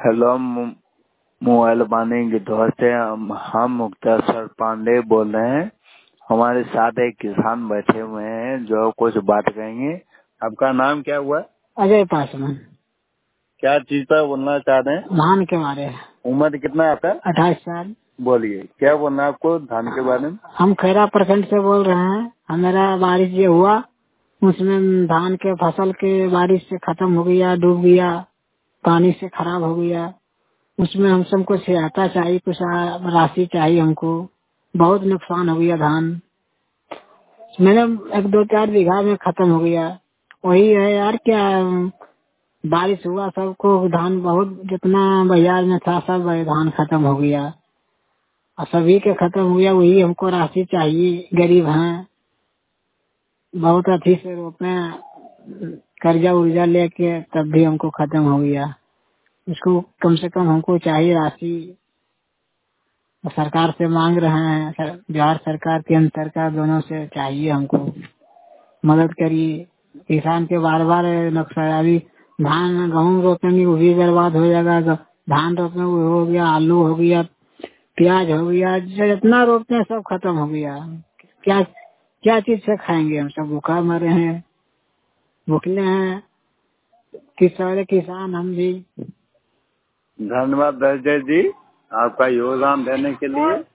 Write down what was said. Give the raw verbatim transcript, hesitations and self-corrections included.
Hello, मो- mobile बानी गिद्धौर से हम हम मुक्तेसर पांडे बोल रहे हैं। हमारे साथ एक किसान बैठे हुए हैं जो कुछ बात कहेंगे। आपका नाम क्या हुआ? अजय पासवान। क्या चीज पर बोलना चाह रहे हैं? धान के बारे में। उम्र कितना है आपका? अट्ठाईस साल। बोलिए, क्या बोलना है आपको धान के बारे में? हम खैरा प्रखंड से बोल रहे हैं। हमारा बारिश ये हुआ उसमें धान के फसल के बारिश से खत्म हो गया, डूब गया, पानी से खराब हो गया। उसमें हम सबको सहायता चाहिए, कुछ आ- राशि चाहिए हमको। बहुत नुकसान हो गया धान। मैंने एक दो चार बीघा में खत्म हो गया। वही है यार, क्या बारिश हुआ सबको धान बहुत जितना बाजार में था सब धान खत्म हो गया और सभी के खत्म हो गया। वही हमको राशि चाहिए, गरीब हैं, बहुत अच्छी से रोपे, कर्जा उर्जा लेके तब भी हमको खत्म हो गया। उसको कम से कम हमको चाहिए राशि। सरकार से मांग रहे हैं, सर, बिहार सरकार केंद्र सरकार दोनों से चाहिए हमको मदद करिए। किसान के बार बार नुकसान, धान गेहूँ रोपेंगे वो भी बर्बाद हो जाएगा, धान रोपेंगे वो हो गया, आलू हो गया, प्याज हो गया, जितना रोपते हैं सब खत्म हो गया। क्या क्या चीज से खाएंगे? हम सब भूखा मरे हैं, भूखले हैं, किसान किसान हम भी। धन्यवाद अजय जी, आपका योगदान देने के लिए।